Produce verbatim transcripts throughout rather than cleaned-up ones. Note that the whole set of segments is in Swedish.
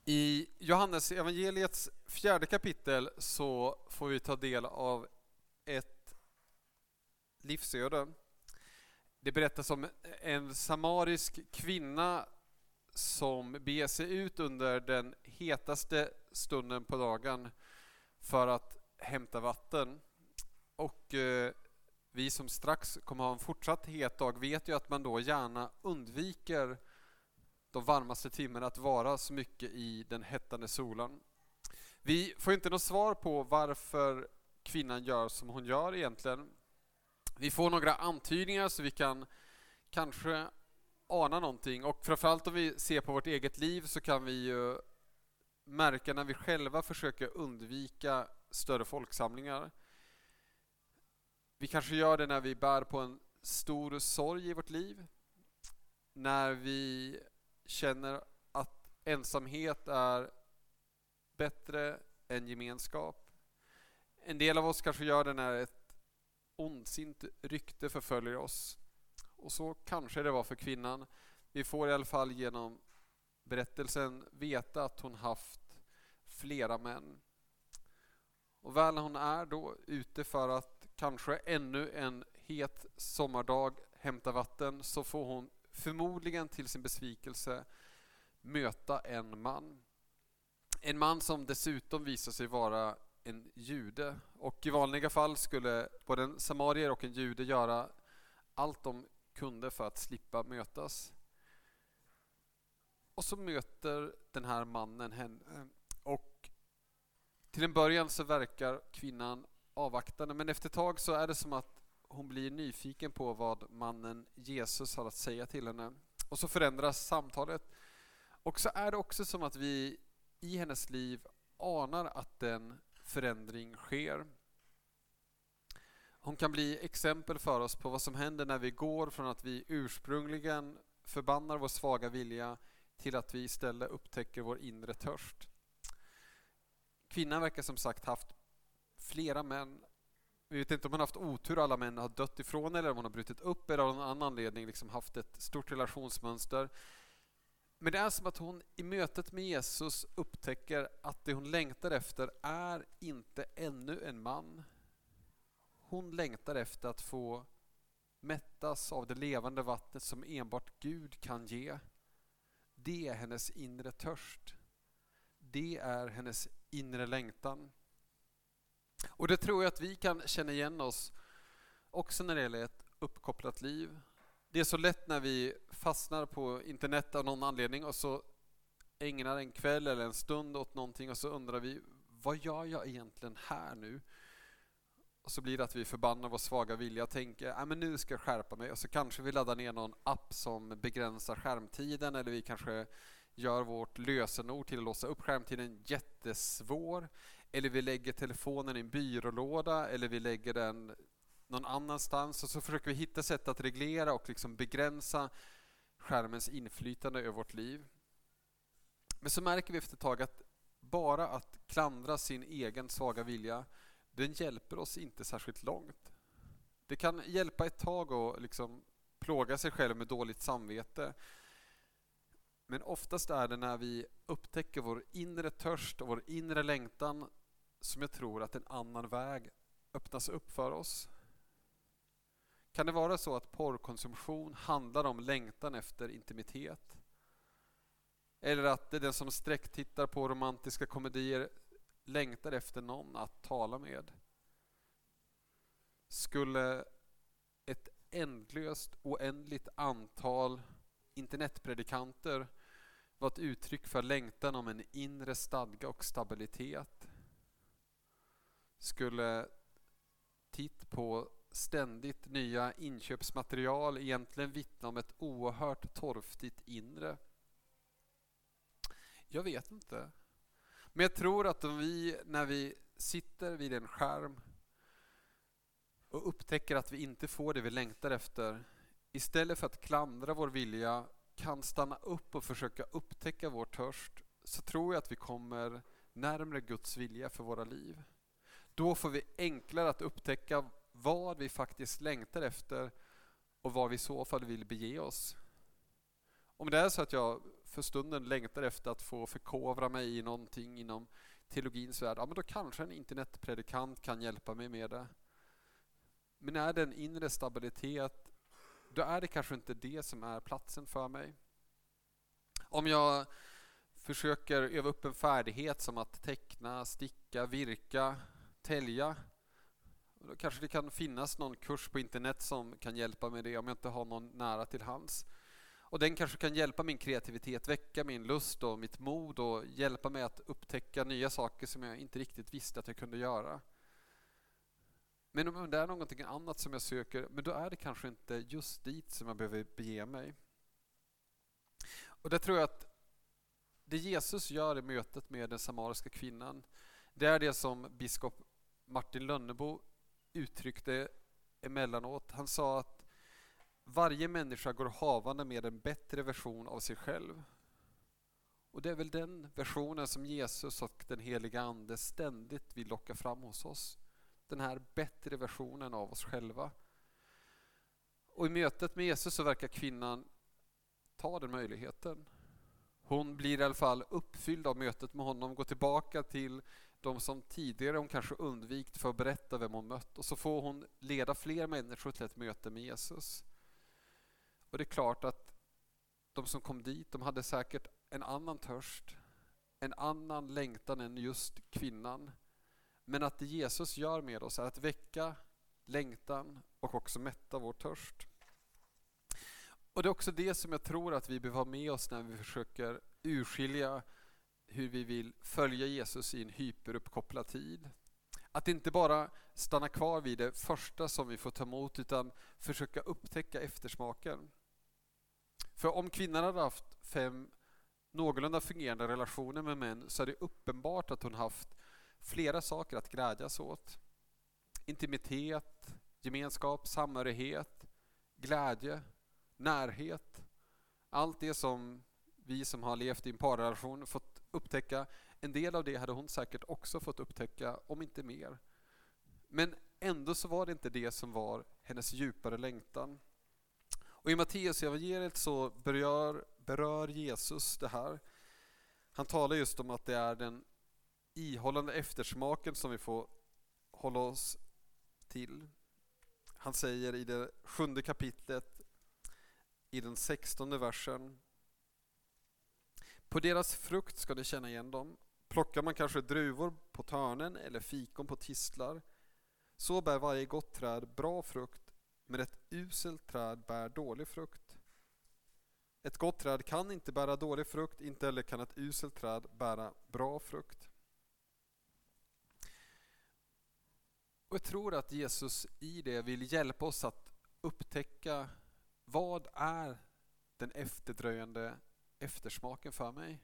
I Johannes evangeliets fjärde kapitel så får vi ta del av ett livsöde. Det berättas om en samarisk kvinna som beger sig ut under den hetaste stunden på dagen för att hämta vatten. Och eh, vi som strax kommer ha en fortsatt het dag vet ju att man då gärna undviker de varmaste timmarna att vara så mycket i den hettande solen. Vi får inte något svar på varför kvinnan gör som hon gör egentligen. Vi får några antydningar så vi kan kanske ana någonting. Och framförallt om vi ser på vårt eget liv så kan vi ju märka när vi själva försöker undvika större folksamlingar. Vi kanske gör det när vi bär på en stor sorg i vårt liv. När vi känner att ensamhet är bättre än gemenskap. En del av oss kanske gör det när ett ondsint rykte förföljer oss. Och så kanske det var för kvinnan. Vi får i alla fall genom berättelsen veta att hon haft flera män. Och väl när hon är då ute för att kanske ännu en het sommardag hämta vatten så får hon förmodligen till sin besvikelse möta en man. En man som dessutom visar sig vara en jude. Och i vanliga fall skulle både en samarier och en jude göra allt de kunde för att slippa mötas. Och så möter den här mannen henne. Och till en början så verkar kvinnan avvaktande. Men efter ett tag så är det som att hon blir nyfiken på vad mannen Jesus har att säga till henne. Och så förändras samtalet. Och så är det också som att vi i hennes liv anar att en förändring sker. Hon kan bli exempel för oss på vad som händer när vi går från att vi ursprungligen förbannar vår svaga vilja till att vi istället upptäcker vår inre törst. Kvinnan verkar som sagt haft flera män. Vi vet inte om hon har haft otur, alla män har dött ifrån eller om hon har brutit upp eller av någon annan anledning liksom haft ett stort relationsmönster. Men det är som att hon i mötet med Jesus upptäcker att det hon längtar efter är inte ännu en man. Hon längtar efter att få mättas av det levande vattnet som enbart Gud kan ge. Det är hennes inre törst. Det är hennes inre längtan. Och det tror jag att vi kan känna igen oss också när det gäller ett uppkopplat liv. Det är så lätt när vi fastnar på internet av någon anledning och så ägnar en kväll eller en stund åt någonting och så undrar vi, vad gör jag egentligen här nu? Och så blir det att vi förbannar vår svaga vilja och tänker, äh, men nu ska jag skärpa mig. Och så kanske vi laddar ner någon app som begränsar skärmtiden eller vi kanske gör vårt lösenord till att låsa upp skärmtiden jättesvår. Eller vi lägger telefonen i en byrålåda eller vi lägger den någon annanstans. Och så försöker vi hitta sätt att reglera och liksom begränsa skärmens inflytande över vårt liv. Men så märker vi efter ett tag att bara att klandra sin egen svaga vilja, den hjälper oss inte särskilt långt. Det kan hjälpa ett tag att liksom plåga sig själv med dåligt samvete. Men oftast är det när vi upptäcker vår inre törst och vår inre längtan som jag tror att en annan väg öppnas upp för oss. Kan det vara så att porrkonsumtion handlar om längtan efter intimitet? Eller att det är den som sträcktittar på romantiska komedier längtar efter någon att tala med? Skulle ett ändlöst, oändligt antal internetpredikanter vara ett uttryck för längtan om en inre stadga och stabilitet? Skulle titt på ständigt nya inköpsmaterial egentligen vittna om ett oerhört torftigt inre? Jag vet inte. Men jag tror att om vi, när vi sitter vid en skärm och upptäcker att vi inte får det vi längtar efter, istället för att klandra vår vilja, kan stanna upp och försöka upptäcka vår törst, så tror jag att vi kommer närmare Guds vilja för våra liv. Då får vi enklare att upptäcka vad vi faktiskt längtar efter och var vi i så fall vill bege oss. Om det är så att jag för stunden längtar efter att få förkovra mig i någonting inom teologins värld, ja, men då kanske en internetpredikant kan hjälpa mig med det. Men är det en inre stabilitet, då är det kanske inte det som är platsen för mig. Om jag försöker öva upp en färdighet som att teckna, sticka, virka, tälja, då kanske det kan finnas någon kurs på internet som kan hjälpa mig det om jag inte har någon nära till hands. Och den kanske kan hjälpa min kreativitet, väcka min lust och mitt mod och hjälpa mig att upptäcka nya saker som jag inte riktigt visste att jag kunde göra. Men om det är någonting annat som jag söker, men då är det kanske inte just dit som jag behöver bege mig. Och det tror jag att det Jesus gör i mötet med den samariska kvinnan, det är det som biskop Martin Lönnebo uttryckte emellanåt. Han sa att varje människa går havande med en bättre version av sig själv. Och det är väl den versionen som Jesus och den heliga ande ständigt vill locka fram hos oss. Den här bättre versionen av oss själva. Och i mötet med Jesus så verkar kvinnan ta den möjligheten. Hon blir i alla fall uppfylld av mötet med honom, går tillbaka till de som tidigare hon kanske undvikit för att berätta vem hon mött. Och så får hon leda fler människor till ett möte med Jesus. Och det är klart att de som kom dit, de hade säkert en annan törst, en annan längtan än just kvinnan. Men att det Jesus gör med oss är att väcka längtan och också mätta vår törst. Och det är också det som jag tror att vi behöver ha med oss när vi försöker urskilja hur vi vill följa Jesus i en hyperuppkopplad tid. Att inte bara stanna kvar vid det första som vi får ta emot, utan försöka upptäcka eftersmaken. För om kvinnan hade haft fem någorlunda fungerande relationer med män, så är det uppenbart att hon haft flera saker att glädjas åt. Intimitet, gemenskap, samhörighet, glädje, närhet. Allt det som vi som har levt i en parrelation fått upptäcka, en del av det hade hon säkert också fått upptäcka, om inte mer. Men ändå så var det inte det som var hennes djupare längtan. Och i Matteus evangeliet så berör, berör Jesus det här. Han talar just om att det är den ihållande eftersmaken som vi får hålla oss till. Han säger i det sjunde kapitlet, i den sextonde versen: på deras frukt ska ni känna igen dem. Plockar man kanske druvor på törnen eller fikon på tistlar, så bär varje gott träd bra frukt, men ett uselt träd bär dålig frukt. Ett gott träd kan inte bära dålig frukt, inte heller kan ett uselt träd bära bra frukt. Och jag tror att Jesus i det vill hjälpa oss att upptäcka vad är den efterdröjande eftersmaken för mig.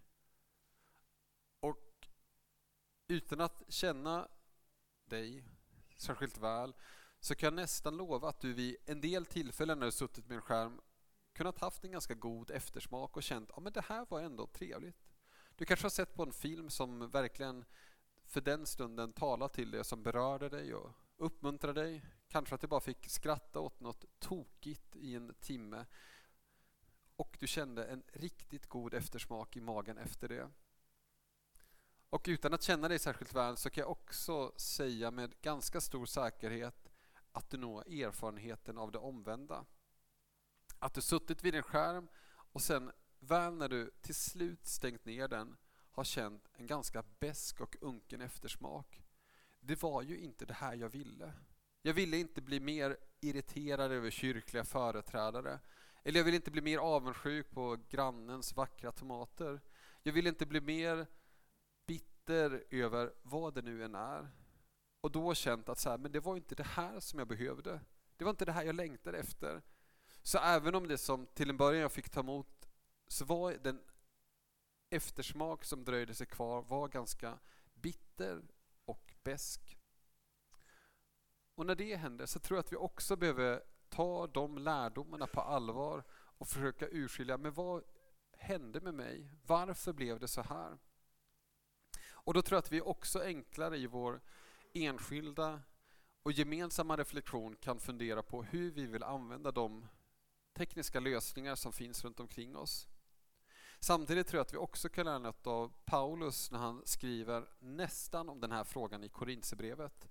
Och utan att känna dig särskilt väl, så kan jag nästan lova att du vid en del tillfällen när du suttit med en skärm kunnat haft en ganska god eftersmak och känt, ja men det här var ändå trevligt. Du kanske har sett på en film som verkligen för den stunden talar till dig, som berörde dig och uppmuntrade dig. Kanske att du bara fick skratta åt något tokigt i en timme. Och du kände en riktigt god eftersmak i magen efter det. Och utan att känna dig särskilt väl så kan jag också säga med ganska stor säkerhet att du når erfarenheten av det omvända. Att du suttit vid en skärm och sen väl när du till slut stängt ner den har känt en ganska besk och unken eftersmak. Det var ju inte det här jag ville. Jag ville inte bli mer irriterad över kyrkliga företrädare. Eller jag ville inte bli mer avundsjuk på grannens vackra tomater. Jag ville inte bli mer bitter över vad det nu än är. Och då känt att så här, men det var inte det här som jag behövde. Det var inte det här jag längtade efter. Så även om det som till en början jag fick ta emot, så var den eftersmak som dröjde sig kvar var ganska bitter och besk. Och när det händer så tror jag att vi också behöver ta de lärdomarna på allvar och försöka urskilja, men vad hände med mig? Varför blev det så här? Och då tror jag att vi också enklare i vår enskilda och gemensamma reflektion kan fundera på hur vi vill använda de tekniska lösningar som finns runt omkring oss. Samtidigt tror jag att vi också kan lära något av Paulus när han skriver nästan om den här frågan i Korintierbrevet.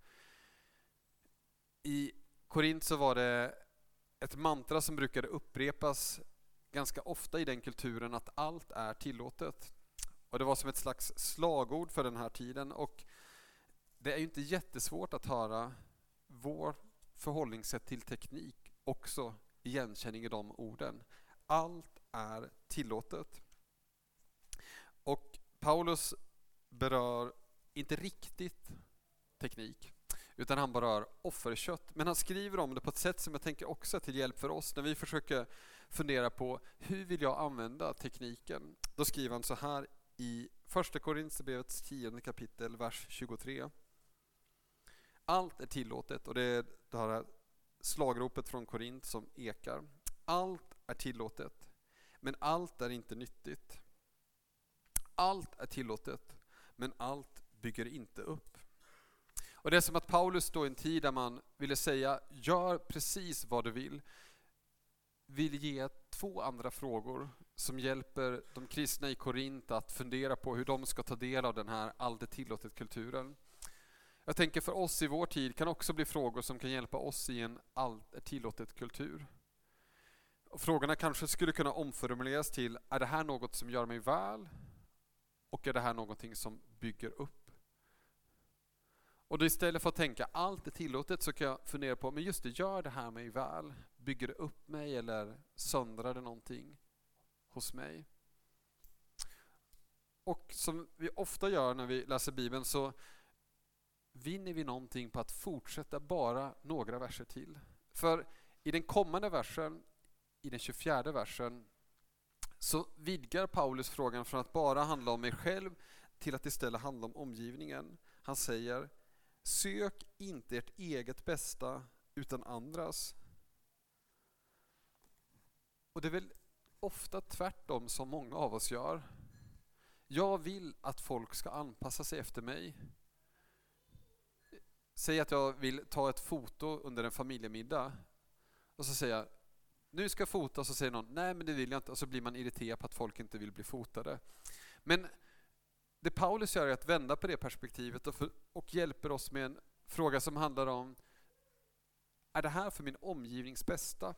I Korint så var det ett mantra som brukade upprepas ganska ofta i den kulturen, att allt är tillåtet. Och det var som ett slags slagord för den här tiden, och det är ju inte jättesvårt att höra vår förhållningssätt till teknik också igenkänning i de orden. Allt är tillåtet. Och Paulus berör inte riktigt teknik, utan han berör offerkött. Men han skriver om det på ett sätt som jag tänker också är till hjälp för oss när vi försöker fundera på hur vill jag använda tekniken. Då skriver han så här i första Korintierbrevets tionde kapitel, vers tjugotre. Allt är tillåtet, och det är det här slagropet från Korint som ekar. Allt är tillåtet, men allt är inte nyttigt. Allt är tillåtet, men allt bygger inte upp. Och det är som att Paulus då i en tid där man ville säga gör precis vad du vill, vill ge två andra frågor som hjälper de kristna i Korint att fundera på hur de ska ta del av den här allt är tillåtet-kulturen. Jag tänker för oss i vår tid kan också bli frågor som kan hjälpa oss i en allt är tillåtet-kultur. Och frågorna kanske skulle kunna omformuleras till, är det här något som gör mig väl? Och är det här någonting som bygger upp? Och då istället för att tänka allt är tillåtet så kan jag fundera på, men just det, gör det här mig väl? Bygger det upp mig eller söndrar det någonting hos mig? Och som vi ofta gör när vi läser Bibeln så vinner vi någonting på att fortsätta bara några verser till. För i den kommande versen, i den tjugofjärde versen, så vidgar Paulus frågan från att bara handla om mig själv till att istället handla om omgivningen. Han säger, sök inte ert eget bästa utan andras. Och det är väl ofta tvärtom som många av oss gör. Jag vill att folk ska anpassa sig efter mig. Säg att jag vill ta ett foto under en familjemiddag och så säger jag, nu ska jag fota, och så säger någon, nej men det vill jag inte, och så blir man irriterad på att folk inte vill bli fotade. Men det Paulus gör är att vända på det perspektivet och, för, och hjälper oss med en fråga som handlar om, är det här för min omgivnings bästa?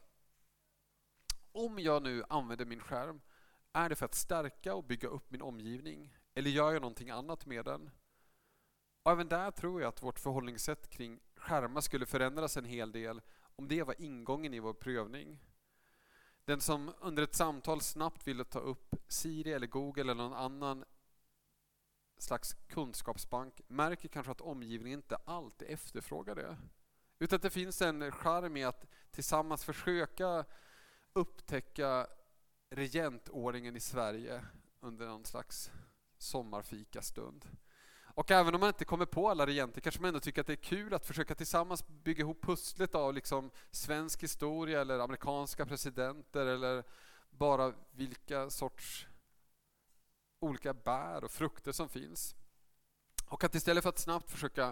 Om jag nu använder min skärm, är det för att stärka och bygga upp min omgivning? Eller gör jag någonting annat med den? Och även där tror jag att vårt förhållningssätt kring skärmar skulle förändras en hel del om det var ingången i vår prövning. Den som under ett samtal snabbt ville ta upp Siri eller Google eller någon annan slags kunskapsbank märker kanske att omgivningen inte alltid efterfrågar det. Utan att det finns en charm i att tillsammans försöka upptäcka regentordningen i Sverige under någon slags sommarfikastund. Och även om man inte kommer på alla regenter kanske man ändå tycker att det är kul att försöka tillsammans bygga ihop pusslet av liksom svensk historia eller amerikanska presidenter eller bara vilka sorts olika bär och frukter som finns. Och att istället för att snabbt försöka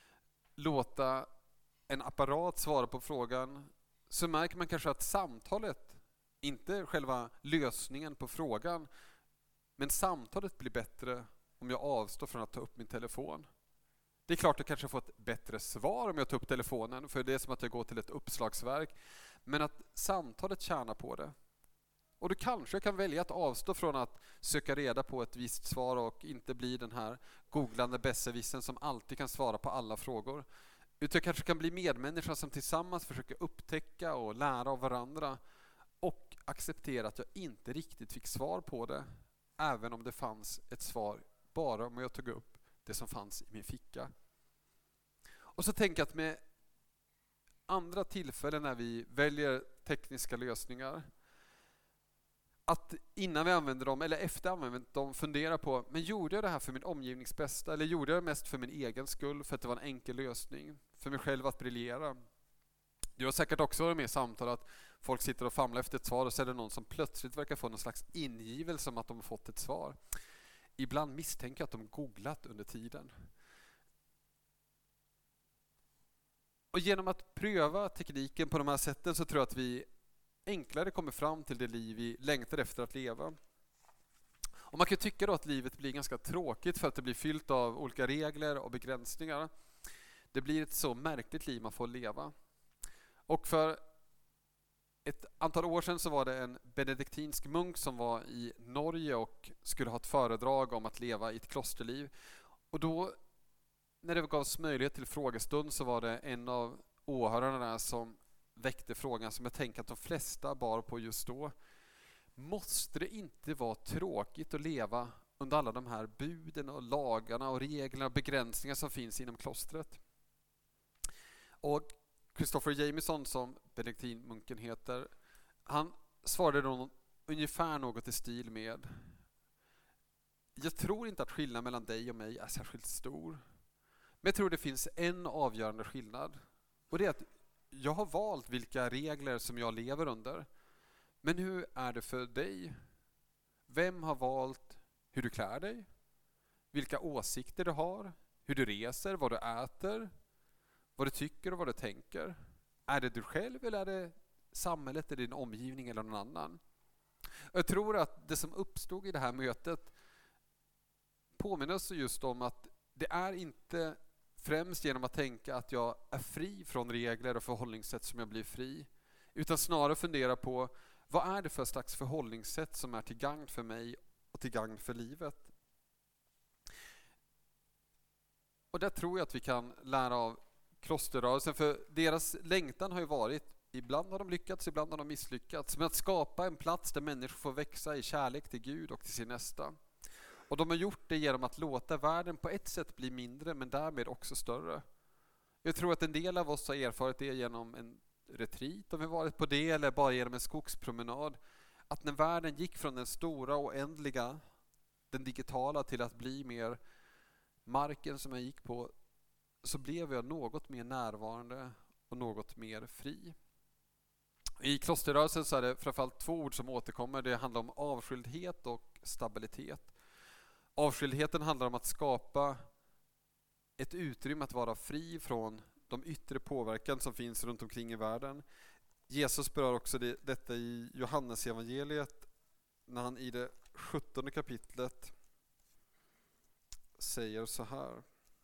låta en apparat svara på frågan så märker man kanske att samtalet, inte själva lösningen på frågan, men samtalet blir bättre om jag avstår från att ta upp min telefon. Det är klart att jag kanske får ett bättre svar om jag tar upp telefonen, för det är som att jag går till ett uppslagsverk. Men att samtalet tjänar på det. Och du kanske kan välja att avstå från att söka reda på ett visst svar och inte bli den här googlande besserwissern som alltid kan svara på alla frågor. Utan jag kanske kan bli medmänniska som tillsammans försöker upptäcka och lära av varandra och acceptera att jag inte riktigt fick svar på det, även om det fanns ett svar bara om jag tog upp det som fanns i min ficka. Och så tänker jag att med andra tillfällen när vi väljer tekniska lösningar, att innan vi använder dem eller efter använder dem fundera på, men gjorde jag det här för min omgivnings bästa eller gjorde jag det mest för min egen skull, för att det var en enkel lösning för mig själv att briljera? Du har säkert också varit med i samtal att folk sitter och famlar efter ett svar och så är det någon som plötsligt verkar få någon slags ingivelse om att de har fått ett svar. Ibland misstänker jag att de googlat under tiden. Och genom att pröva tekniken på de här sätten så tror jag att vi enklare kommer fram till det liv vi längtar efter att leva. Och man kan tycka då att livet blir ganska tråkigt för att det blir fyllt av olika regler och begränsningar. Det blir ett så märkligt liv man får leva. Och för ett antal år sedan så var det en benediktinsk munk som var i Norge och skulle ha ett föredrag om att leva i ett klosterliv. Och då, när det gavs möjlighet till frågestund, så var det en av åhörarna där som väckte frågan som jag tänker att de flesta bar på just då. Måste det inte vara tråkigt att leva under alla de här buden och lagarna och reglerna och begränsningar som finns inom klostret? Och Christopher Jameson, som benediktinmunken heter, han svarade då ungefär något i stil med: jag tror inte att skillnaden mellan dig och mig är särskilt stor. Men jag tror det finns en avgörande skillnad. Och det är att jag har valt vilka regler som jag lever under. Men hur är det för dig? Vem har valt hur du klär dig? Vilka åsikter du har? Hur du reser? Vad du äter? Vad du tycker och vad du tänker? Är det du själv eller är det samhället eller din omgivning eller någon annan? Jag tror att det som uppstod i det här mötet påminner oss just om att det är inte främst genom att tänka att jag är fri från regler och förhållningssätt som jag blir fri, utan snarare fundera på vad är det för slags förhållningssätt som är till gagn för mig och till gagn för livet. Och där tror jag att vi kan lära av klosterrörelsen, för deras längtan har ju varit, ibland har de lyckats, ibland har de misslyckats, med att skapa en plats där människor får växa i kärlek till Gud och till sin nästa. Och de har gjort det genom att låta världen på ett sätt bli mindre, men därmed också större. Jag tror att en del av oss har erfarit det genom en retreat, om vi varit på det, eller bara genom en skogspromenad. Att när världen gick från den stora och oändliga, den digitala, till att bli mer marken som jag gick på, så blev jag något mer närvarande och något mer fri. I klosterrörelsen så är det framförallt två ord som återkommer. Det handlar om avskildhet och stabilitet. Avskildheten handlar om att skapa ett utrymme att vara fri från de yttre påverkan som finns runt omkring i världen. Jesus berör också det, detta i Johannes evangeliet när han i det sjuttonde kapitlet säger så här.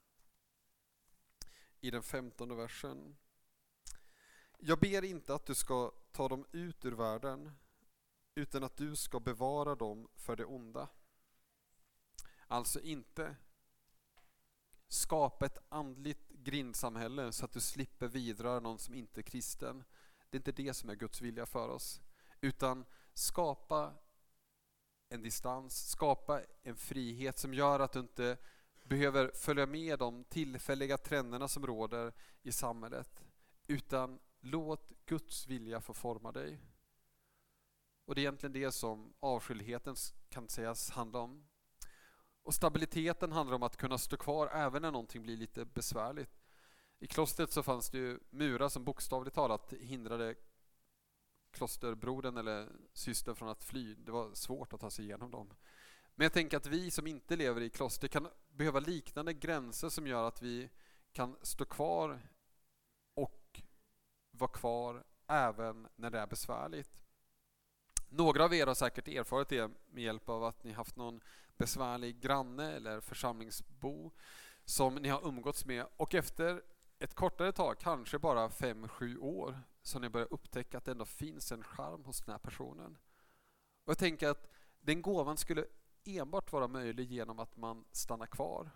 I den femtonde versen. Jag ber inte att du ska ta dem ut ur världen, utan att du ska bevara dem för det onda. Alltså inte skapa ett andligt grindsamhälle så att du slipper vidröra någon som inte är kristen. Det är inte det som är Guds vilja för oss. Utan skapa en distans, skapa en frihet som gör att du inte behöver följa med de tillfälliga trenderna som råder i samhället. Utan låt Guds vilja få forma dig. Och det är egentligen det som avskildheten kan sägas handla om. Och stabiliteten handlar om att kunna stå kvar även när någonting blir lite besvärligt. I klostret så fanns det ju murar som bokstavligt talat hindrade klosterbrodern eller systern från att fly. Det var svårt att ta sig igenom dem. Men jag tänker att vi som inte lever i kloster kan behöva liknande gränser som gör att vi kan stå kvar och vara kvar även när det är besvärligt. Några av er har säkert erfarit det med hjälp av att ni haft någon besvärlig granne eller församlingsbo som ni har umgåtts med, och efter ett kortare tag, kanske bara fem, sju år, så ni börjar upptäcka att det ändå finns en charm hos den här personen. Och jag tänker att den gåvan skulle enbart vara möjlig genom att man stannar kvar.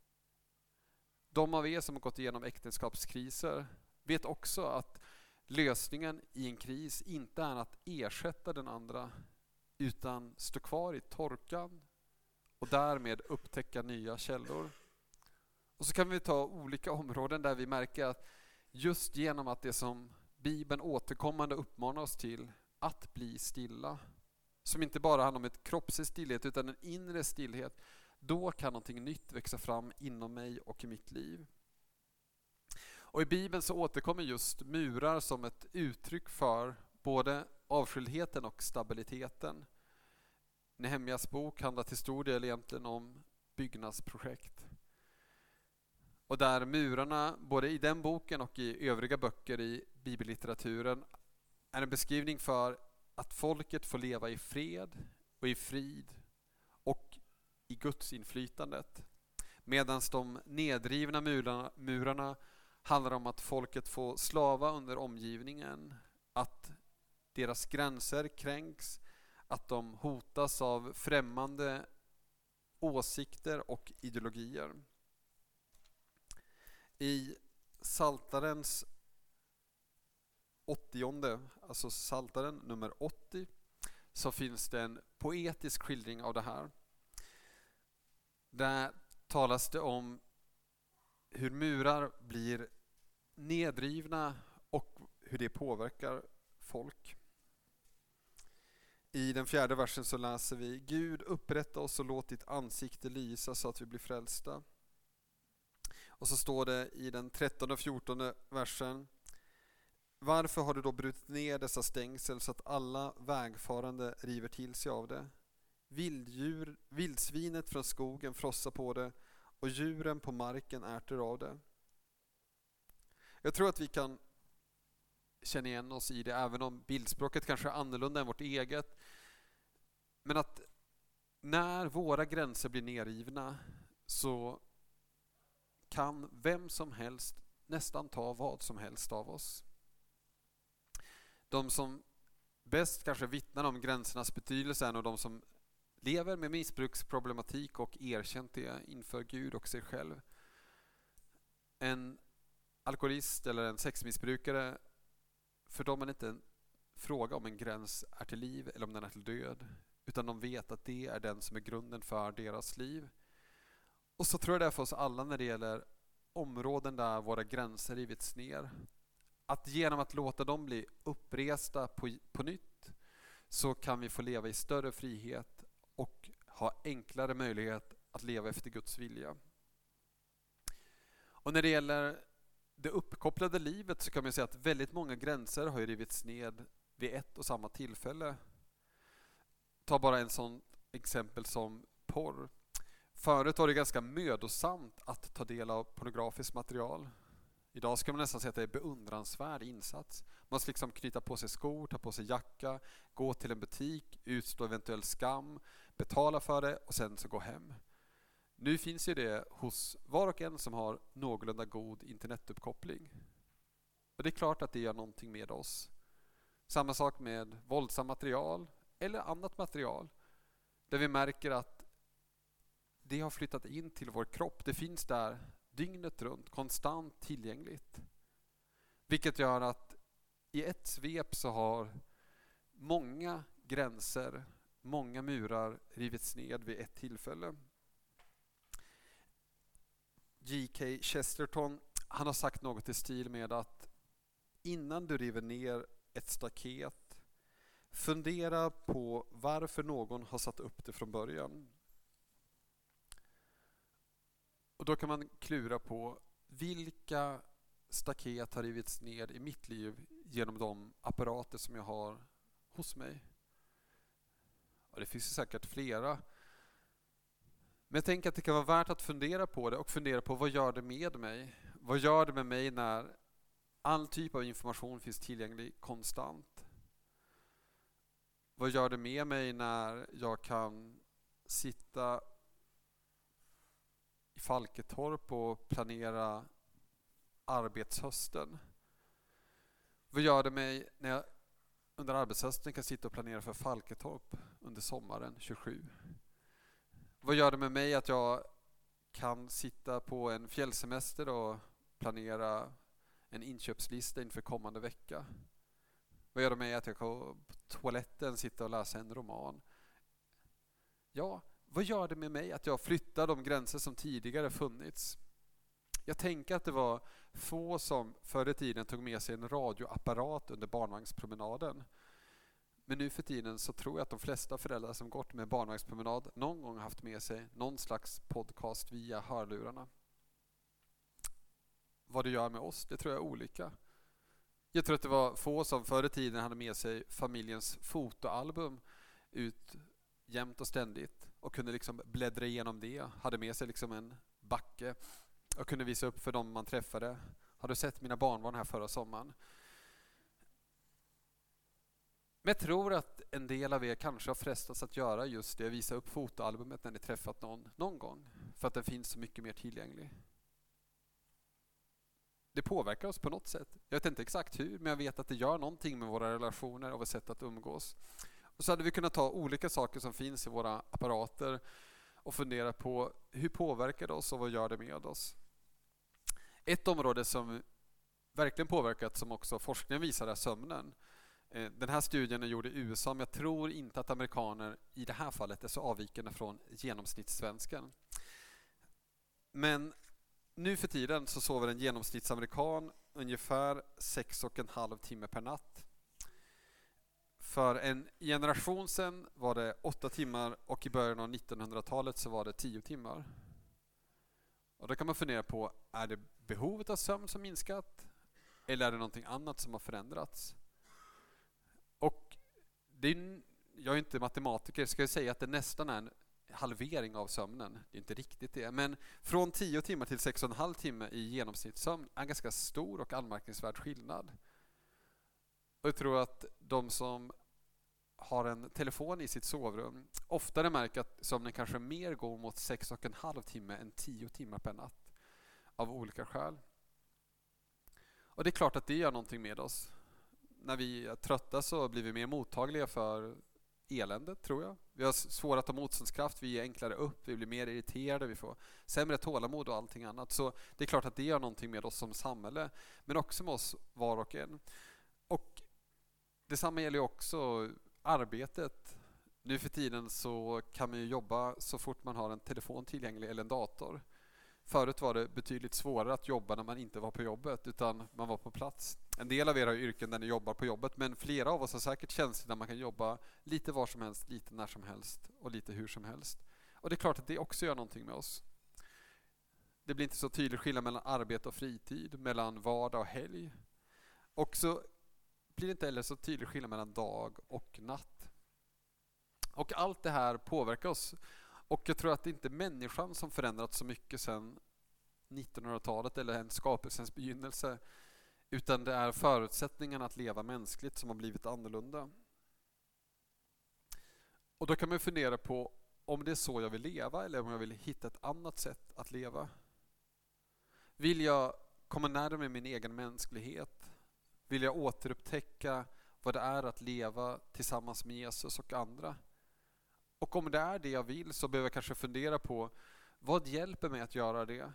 De av er som har gått igenom äktenskapskriser vet också att lösningen i en kris inte är att ersätta den andra, utan stå kvar i torkan och därmed upptäcka nya källor. Och så kan vi ta olika områden där vi märker att just genom att det som Bibeln återkommande uppmanar oss till, att bli stilla, som inte bara handlar om ett kroppslig stillhet utan en inre stillhet, då kan någonting nytt växa fram inom mig och i mitt liv. Och i Bibeln så återkommer just murar som ett uttryck för både avskildheten och stabiliteten. Nehemjas bok handlar till stor del egentligen om byggnadsprojekt. Och där murarna, både i den boken och i övriga böcker i bibellitteraturen, är en beskrivning för att folket får leva i fred och i frid och gudsinflytandet. Medan de nedrivna murarna, murarna handlar om att folket får slava under omgivningen, att deras gränser kränks, att de hotas av främmande åsikter och ideologier. I Psaltarens åttionde, alltså Psaltaren nummer åttio, så finns det en poetisk skildring av det här. Där talas det om hur murar blir nedrivna och hur det påverkar folk. I den fjärde versen så läser vi: Gud, upprätta oss och låt ditt ansikte lysa så att vi blir frälsta. Och så står det i den trettonde och fjortonde versen: Varför har du då brutit ner dessa stängsel så att alla vägfarande river till sig av det? Vilddjur, vildsvinet från skogen frossar på det och djuren på marken äter av det. Jag tror att vi kan känna igen oss i det, även om bildspråket kanske är annorlunda än vårt eget. Men att när våra gränser blir nerrivna så kan vem som helst nästan ta vad som helst av oss. De som bäst kanske vittnar om gränsernas betydelse är nog de som lever med missbruksproblematik och erkänt det inför Gud och sig själv. En alkoholist eller en sexmissbrukare, för dem är det inte en fråga om en gräns är till liv eller om den är till död, utan de vet att det är den som är grunden för deras liv. Och så tror jag det är för oss alla när det gäller områden där våra gränser rivits ner. Att genom att låta dem bli uppresta på, på nytt så kan vi få leva i större frihet och ha enklare möjlighet att leva efter Guds vilja. Och när det gäller det uppkopplade livet så kan man säga att väldigt många gränser har ju rivits ned vid ett och samma tillfälle. Ta bara en sån exempel som porr. Förut var det ganska mödosamt att ta del av pornografiskt material. Idag ska man nästan säga att det är beundransvärd insats. Man ska liksom knyta på sig skor, ta på sig jacka, gå till en butik, utstå eventuell skam, betala för det och sen så gå hem. Nu finns ju det hos var och en som har någorlunda god internetuppkoppling. Och det är klart att det gör någonting med oss. Samma sak med våldsam material eller annat material. Där vi märker att det har flyttat in till vår kropp. Det finns där dygnet runt, konstant tillgängligt. Vilket gör att i ett svep så har många gränser, många murar rivits ned vid ett tillfälle. G K Chesterton, han har sagt något i stil med att innan du river ner ett staket, fundera på varför någon har satt upp det från början. Och då kan man klura på vilka staket har rivits ner i mitt liv genom de apparater som jag har hos mig. Och det finns säkert flera. Men jag tänker att det kan vara värt att fundera på det och fundera på vad gör det med mig? Vad gör det med mig när all typ av information finns tillgänglig konstant? Vad gör det med mig när jag kan sitta i Falketorp och planera arbetshösten? Vad gör det mig när jag under arbetshösten kan sitta och planera för Falketorp under sommaren tjugosju? Vad gör det med mig att jag kan sitta på en fjällsemester och planera en inköpslista inför kommande vecka? Vad gör det med mig att jag kan på toaletten sitta och läsa en roman? Ja, vad gör det med mig att jag flyttar de gränser som tidigare funnits? Jag tänker att det var få som förr i tiden tog med sig en radioapparat under barnvagnspromenaden. Men nu för tiden så tror jag att de flesta föräldrar som gått med barnvagnspromenad någon gång haft med sig någon slags podcast via hörlurarna. Vad det gör med oss, det tror jag är olika. Jag tror att det var få som förr i tiden hade med sig familjens fotoalbum ut jämt och ständigt och kunde liksom bläddra igenom det. Hade med sig liksom en backe och kunde visa upp för dem man träffade. Har du sett mina barnbarn här förra sommaren? Men jag tror att en del av er kanske har frestats att göra just det, visa upp fotoalbumet när ni träffat någon någon gång, för att den finns så mycket mer tillgänglig. Det påverkar oss på något sätt. Jag vet inte exakt hur, men jag vet att det gör någonting med våra relationer och vårt sätt att umgås. Och så hade vi kunnat ta olika saker som finns i våra apparater och fundera på hur påverkar det oss och vad gör det med oss. Ett område som verkligen påverkat, som också forskningen visar, är sömnen. Den här studien är gjord i U S A, men jag tror inte att amerikaner i det här fallet är så avvikande från genomsnittssvensken. Men nu för tiden så sover en genomsnittsamerikan ungefär sex och en halv timme per natt. För en generation sedan var det åtta timmar och i början av nittonhundratalet så var det tio timmar. Och då kan man fundera på, är det behovet av sömn som minskat? Eller är det någonting annat som har förändrats? Och det är, jag är inte matematiker, ska jag säga att det nästan är en halvering av sömnen. Det är inte riktigt det. Men från tio timmar till sex och en halv timme i genomsnittssömn är en ganska stor och anmärkningsvärd skillnad. Och jag tror att de som har en telefon i sitt sovrum oftare märker att sömnen kanske mer går mot sex och en halv timme än tio timmar per natt. Av olika skäl. Och det är klart att det gör någonting med oss. När vi är trötta så blir vi mer mottagliga för eländet, tror jag. Vi har svårare att ta motståndskraft, vi är enklare upp, vi blir mer irriterade, vi får sämre tålamod och allting annat. Så det är klart att det gör någonting med oss som samhälle, men också med oss var och en. Och detsamma gäller ju också arbetet. Nu för tiden så kan man ju jobba så fort man har en telefon tillgänglig eller en dator. Förut var det betydligt svårare att jobba när man inte var på jobbet utan man var på plats. En del av er har yrken där ni jobbar på jobbet, men flera av oss har säkert tjänster där man kan jobba lite var som helst, lite när som helst och lite hur som helst. Och det är klart att det också gör någonting med oss. Det blir inte så tydlig skillnad mellan arbete och fritid, mellan vardag och helg. Och så blir det inte heller så tydlig skillnad mellan dag och natt. Och allt det här påverkar oss. Och jag tror att det inte är människan som förändrats så mycket sedan nittonhundratalet eller en skapelsens begynnelse, utan det är förutsättningarna att leva mänskligt som har blivit annorlunda. Och då kan man fundera på om det är så jag vill leva eller om jag vill hitta ett annat sätt att leva. Vill jag komma närmare min egen mänsklighet? Vill jag återupptäcka vad det är att leva tillsammans med Jesus och andra? Och om det är det jag vill så behöver jag kanske fundera på vad hjälper mig att göra det?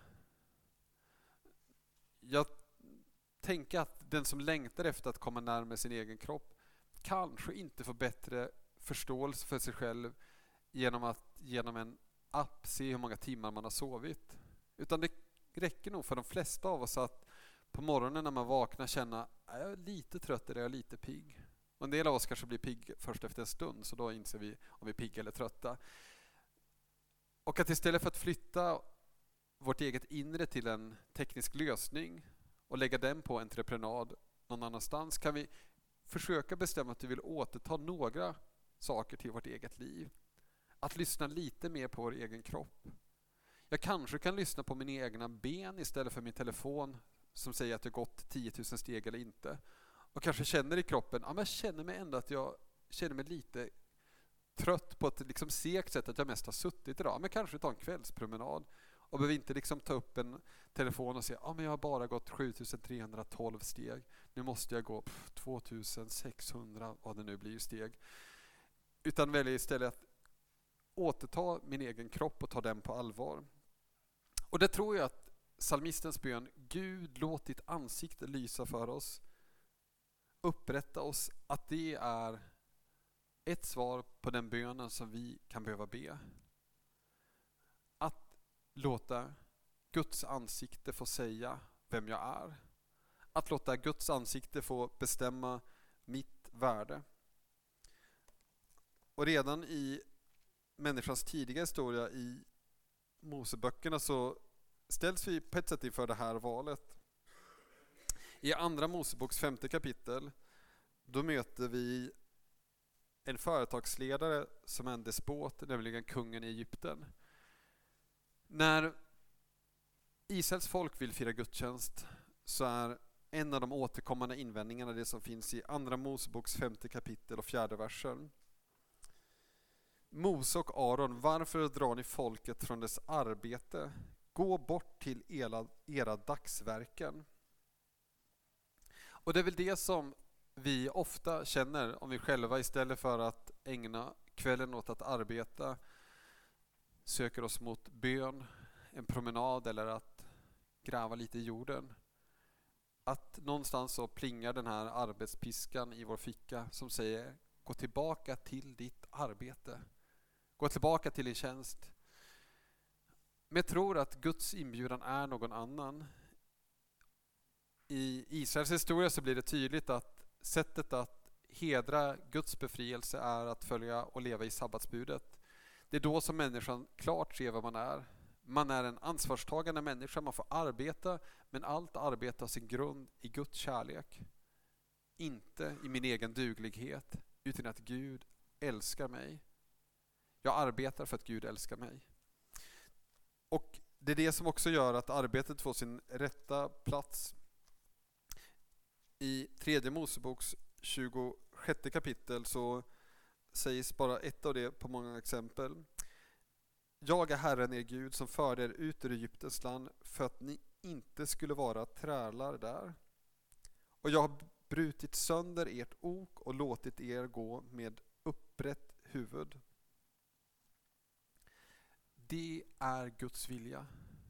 Jag tänker att den som längtar efter att komma närmare sin egen kropp kanske inte får bättre förståelse för sig själv genom att genom en app se hur många timmar man har sovit. Utan det räcker nog för de flesta av oss att på morgonen när man vaknar känna är jag lite trött eller är jag lite pigg. Och en del av oss kanske blir pigg först efter en stund, så då inser vi om vi är pigga eller trötta. Och att istället för att flytta vårt eget inre till en teknisk lösning och lägga den på entreprenad någon annanstans, kan vi försöka bestämma att vi vill återta några saker till vårt eget liv. Att lyssna lite mer på vår egen kropp. Jag kanske kan lyssna på mina egna ben istället för min telefon som säger att jag gått tio tusen steg eller inte. Och kanske känner i kroppen, ja, men jag känner mig ändå att jag känner mig lite trött på ett liksom segt sätt att jag mest har suttit idag. Men kanske ta en kvällspromenad och behöver inte liksom ta upp en telefon och säga, ja, men jag har bara gått sju tusen trehundratolv steg. Nu måste jag gå pff, två tusen sexhundra, vad det nu blir steg. Utan välja istället att återta min egen kropp och ta den på allvar. Och det tror jag att psalmistens bön, Gud låt ditt ansikte lysa för oss, upprätta oss, att det är ett svar på den bönen som vi kan behöva be. Att låta Guds ansikte få säga vem jag är. Att låta Guds ansikte få bestämma mitt värde. Och redan i människans tidiga historia i Moseböckerna så ställs vi på ett sätt inför det här valet. I andra Moseboks femte kapitel då möter vi en företagsledare som är en despot, nämligen kungen i Egypten. När Israels folk vill fira gudstjänst så är en av de återkommande invändningarna, det som finns i Andra Moseboks femte kapitel och fjärde versen. Mose och Aron, varför drar ni folket från dess arbete? Gå bort till era, era dagsverken. Och det är väl det som vi ofta känner om vi själva istället för att ägna kvällen åt att arbeta söker oss mot bön, en promenad eller att gräva lite i jorden. Att någonstans så plingar den här arbetspiskan i vår ficka som säger gå tillbaka till ditt arbete. Gå tillbaka till din tjänst. Men jag tror att Guds inbjudan är någon annan. I Israels historia så blir det tydligt att sättet att hedra Guds befrielse är att följa och leva i sabbatsbudet. Det är då som människan klart ser vad man är. Man är en ansvarstagande människa, man får arbeta, men allt arbete har sin grund i Guds kärlek. Inte i min egen duglighet, utan att Gud älskar mig. Jag arbetar för att Gud älskar mig. Och det är det som också gör att arbetet får sin rätta plats. I tredje Moseboks tjugosjätte kapitel så sägs bara ett av det på många exempel. Jag är Herren er Gud som förde er ut ur Egyptens land för att ni inte skulle vara trälar där. Och jag har brutit sönder ert ok och låtit er gå med upprätt huvud. Det är Guds vilja.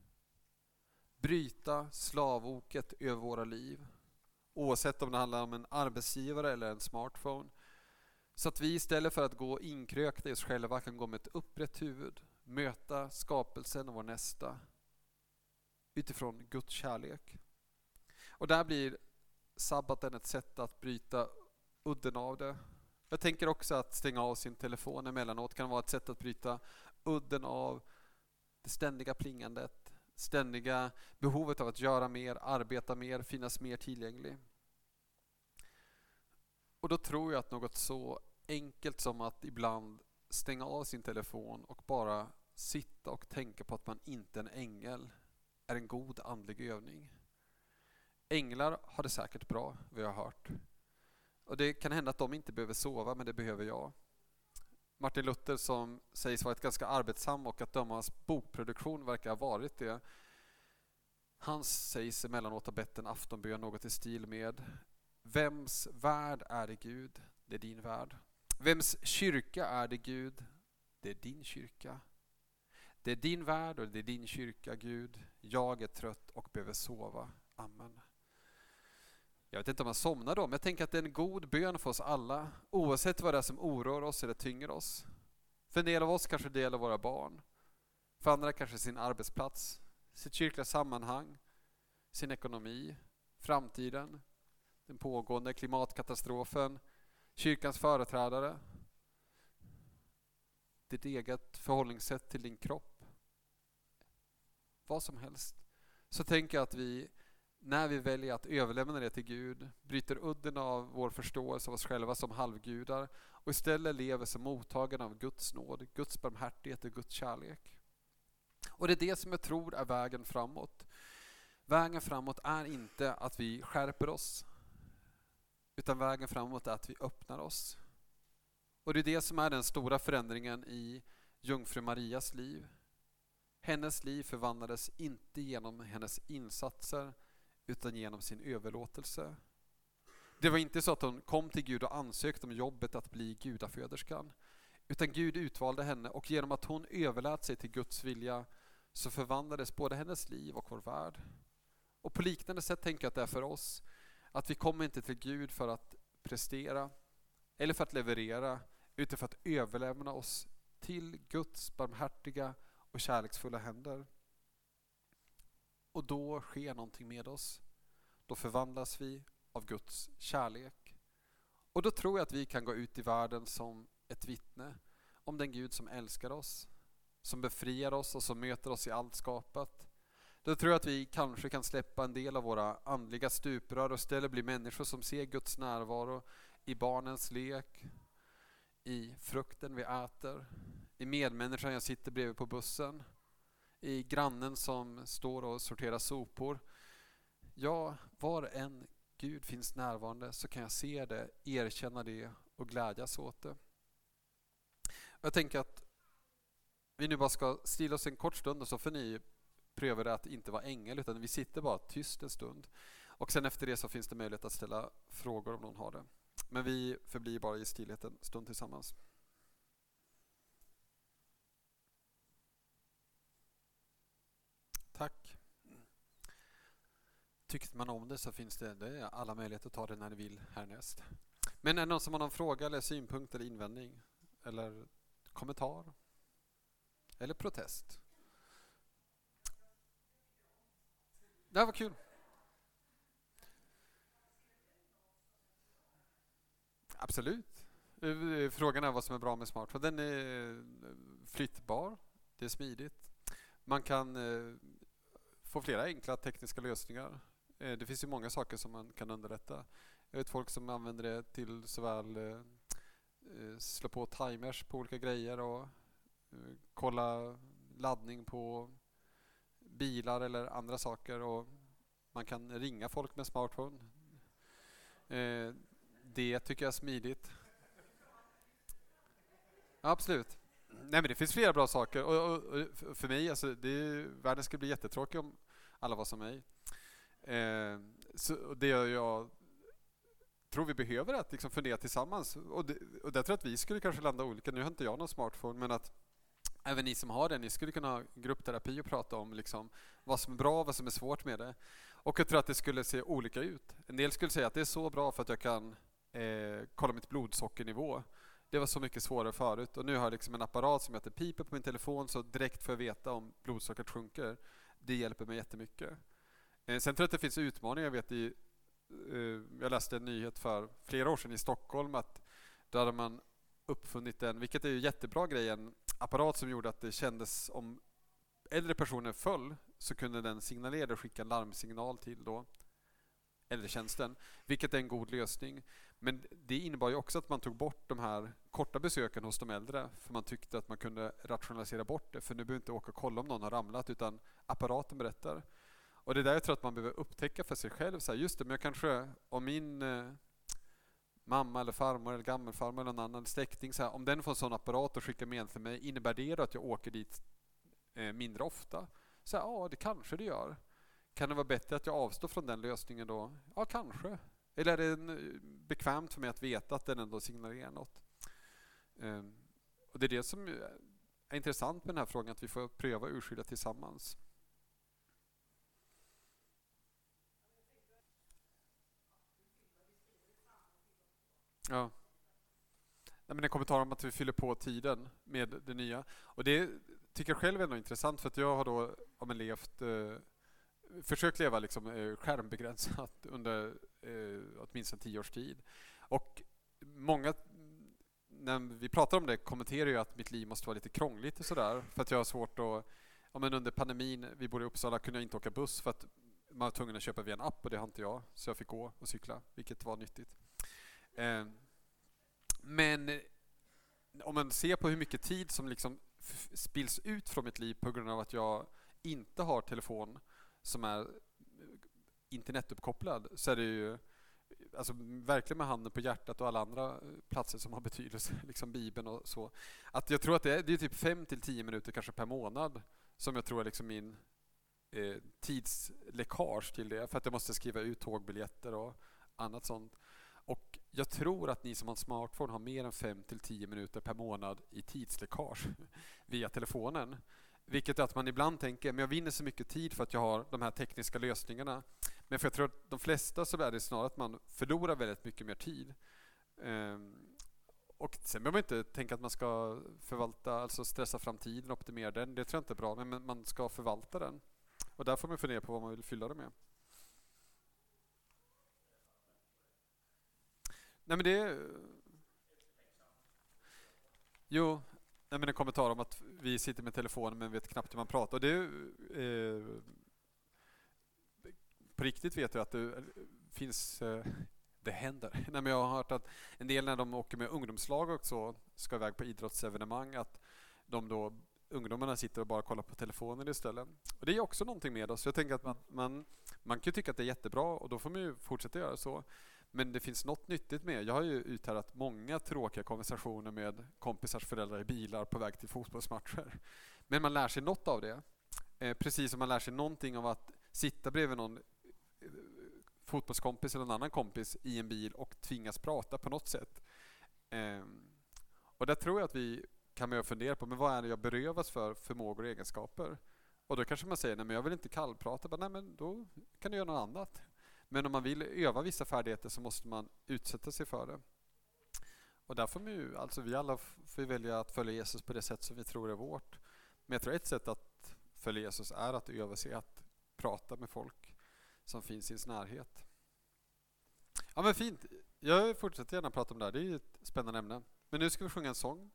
Bryta slavoket över våra liv. Oavsett om det handlar om en arbetsgivare eller en smartphone. Så att vi istället för att gå inkrökta i oss själva kan gå med ett upprätt huvud. Möta skapelsen och vår nästa. Utifrån Guds kärlek. Och där blir sabbaten ett sätt att bryta udden av det. Jag tänker också att stänga av sin telefon emellanåt kan vara ett sätt att bryta udden av det ständiga plingandet. Ständiga behovet av att göra mer, arbeta mer, finnas mer tillgänglig. Och då tror jag att något så enkelt som att ibland stänga av sin telefon och bara sitta och tänka på att man inte är en ängel är en god andlig övning. Änglar har det säkert bra, vi har hört. Och det kan hända att de inte behöver sova, men det behöver jag. Martin Luther, som sägs vara ett ganska arbetsam och att döma hans bokproduktion verkar ha varit det. Han sägs emellanåt ha bett en aftonbön något i stil med: vems värld är det Gud? Det är din värld. Vems kyrka är det Gud? Det är din kyrka. Det är din värld och det är din kyrka, Gud. Jag är trött och behöver sova. Amen. Jag vet inte om man somnar då, men jag tänker att det är en god bön för oss alla. Oavsett vad det är som oroar oss eller tynger oss. För en del av oss kanske det gäller våra barn. För andra kanske sin arbetsplats, sitt kyrkliga sammanhang, sin ekonomi, framtiden, den pågående klimatkatastrofen, kyrkans företrädare, ditt eget förhållningssätt till din kropp. Vad som helst. Så tänker jag att vi, när vi väljer att överlämna det till Gud, bryter udden av vår förståelse av oss själva som halvgudar och istället lever som mottagare av Guds nåd, Guds barmhärtighet och Guds kärlek. Och det är det som jag tror är vägen framåt. Vägen framåt är inte att vi skärper oss, utan vägen framåt är att vi öppnar oss. Och det är det som är den stora förändringen i jungfru Marias liv. Hennes liv förvandlades inte genom hennes insatser utan genom sin överlåtelse. Det var inte så att hon kom till Gud och ansökte om jobbet att bli gudaföderskan. Utan Gud utvalde henne och genom att hon överlät sig till Guds vilja så förvandlades både hennes liv och vår värld. Och på liknande sätt tänker jag att det är för oss. Att vi kommer inte till Gud för att prestera eller för att leverera, utan för att överlämna oss till Guds barmhärtiga och kärleksfulla händer. Och då sker någonting med oss. Då förvandlas vi av Guds kärlek. Och då tror jag att vi kan gå ut i världen som ett vittne om den Gud som älskar oss, som befriar oss och som möter oss i allt skapat. Då tror jag att vi kanske kan släppa en del av våra andliga stuprör och istället bli människor som ser Guds närvaro i barnens lek, i frukten vi äter, i medmänniskan jag sitter bredvid på bussen, i grannen som står och sorterar sopor. ja, var en Gud finns närvarande så kan jag se det, erkänna det och glädjas åt det. Jag tänker att vi nu bara ska stilla oss en kort stund och så får ni pröva det att inte vara ängel, utan vi sitter bara tyst en stund. Och sen efter det så finns det möjlighet att ställa frågor om någon har det. Men vi förblir bara i stillheten en stund tillsammans. Tack. Tyckte man om det så finns det, det är alla möjligheter att ta det när ni vill härnäst. Men är det någon som har någon fråga eller synpunkt eller invändning? Eller kommentar? Eller protest? Det var kul. Absolut. Frågan är vad som är bra med smartphone. Den är flyttbar. Det är smidigt. Man kan få flera enkla tekniska lösningar. Det finns ju många saker som man kan underlätta. Jag vet folk som använder det till såväl slå på timers på olika grejer och kolla laddning på bilar eller andra saker, och man kan ringa folk med smartphone. Det tycker jag är smidigt. Absolut. Nej, men det finns flera bra saker. Och, och, och för mig, alltså, det är, världen skulle bli jättetråkig om alla var som mig. Eh, så det jag tror vi behöver att liksom fundera tillsammans. Och, det, och där tror jag att vi skulle kanske landa olika. Nu har inte jag någon smartphone, men att även ni som har det, ni skulle kunna ha gruppterapi och prata om liksom vad som är bra och vad som är svårt med det. Och jag tror att det skulle se olika ut. En del skulle säga att det är så bra för att jag kan eh, kolla mitt blodsockernivå. Det var så mycket svårare förut, och nu har jag liksom en apparat som heter piper på min telefon, så direkt får jag veta om blodsockret sjunker. Det hjälper mig jättemycket. Eh, sen tror jag att det finns utmaningar. Jag vet i, eh, jag läste en nyhet för flera år sedan i Stockholm att där hade man uppfunnit en, vilket är ju jättebra grej, en apparat som gjorde att det kändes om äldre personer föll så kunde den signalera och skicka en larmsignal till då äldretjänsten, vilket är en god lösning. Men det innebar ju också att man tog bort de här korta besöken hos de äldre, för man tyckte att man kunde rationalisera bort det, för nu behöver inte åka och kolla om någon har ramlat, utan apparaten berättar. Och det är där jag tror att man behöver upptäcka för sig själv, så här, just det, men jag kanske, om min eh, mamma eller farmor eller gammelfarmor eller någon annan släkting, så här, om den får en sån apparat och skickar med till mig, innebär det då att jag åker dit eh, mindre ofta? Så här, ja, det kanske det gör. Kan det vara bättre att jag avstår från den lösningen då? Ja, kanske. Eller är det en, bekvämt för mig att veta att den ändå signalerar något? Um, och det är det som är intressant med den här frågan, att vi får pröva och urskilja tillsammans. Ja. Nej, men en kommentar om att vi fyller på tiden med det nya. Och det tycker jag själv är ändå intressant, för att jag har då om jag levt eh, försökt leva liksom, eh, skärmbegränsat under eh, åtminstone tio års tid. Och många, när vi pratar om det, kommenterar ju att mitt liv måste vara lite krångligt och sådär, för att jag har svårt att, ja, men under pandemin, vi bor i Uppsala, kunde jag inte åka buss för att man var tvungen att köpa via en app, och det har inte jag, så jag fick gå och cykla, vilket var nyttigt. Eh, men om man ser på hur mycket tid som liksom f- spills ut från mitt liv på grund av att jag inte har telefon som är internetuppkopplad, så är det ju alltså, verkligen med handen på hjärtat och alla andra platser som har betydelse, liksom Bibeln och så. Att jag tror att det är, det är typ fem till tio minuter kanske per månad som jag tror är liksom min eh, tidsläckage till det, för att jag måste skriva ut tågbiljetter och annat sånt. Och jag tror att ni som har en smartphone har mer än fem till tio minuter per månad i tidsläckage via telefonen. Vilket är att man ibland tänker, men jag vinner så mycket tid för att jag har de här tekniska lösningarna. Men för jag tror att de flesta så är det snarare att man förlorar väldigt mycket mer tid. Um, och sen behöver man inte tänka att man ska förvalta, alltså stressa fram tiden och optimera den. Det tror jag inte är bra, men man ska förvalta den. Och där får man fundera på vad man vill fylla det med. Nej, men det... Jo, nej, men en kommentar om att vi sitter med telefonen men vet knappt hur man pratar. Och det eh, på riktigt vet jag att det finns... Eh, det händer. Nej, men jag har hört att en del när de åker med ungdomslag och så ska iväg på idrottsevenemang, att de då ungdomarna sitter och bara kollar på telefonen istället. Och det är också någonting med oss. Jag tänker att man, man, man kan ju tycka att det är jättebra och då får man ju fortsätta göra så. Men det finns något nyttigt med. Jag har ju uthärdat många tråkiga konversationer med kompisars föräldrar i bilar på väg till fotbollsmatcher. Men man lär sig något av det. Eh, precis som man lär sig någonting av att sitta bredvid någon eh, fotbollskompis eller någon annan kompis i en bil och tvingas prata på något sätt. Eh, och där tror jag att vi kan man fundera på, men vad är det jag berövas för förmågor och egenskaper? Och då kanske man säger, nej men jag vill inte kallprata. Bara, nej men då kan du göra något annat. Men om man vill öva vissa färdigheter så måste man utsätta sig för det. Och där får man ju, alltså vi alla får välja att följa Jesus på det sätt som vi tror är vårt. Men jag tror ett sätt att följa Jesus är att öva sig att prata med folk som finns i ens närhet. Ja men fint, jag fortsätter gärna prata om det här, det är ju ett spännande ämne. Men nu ska vi sjunga en sång.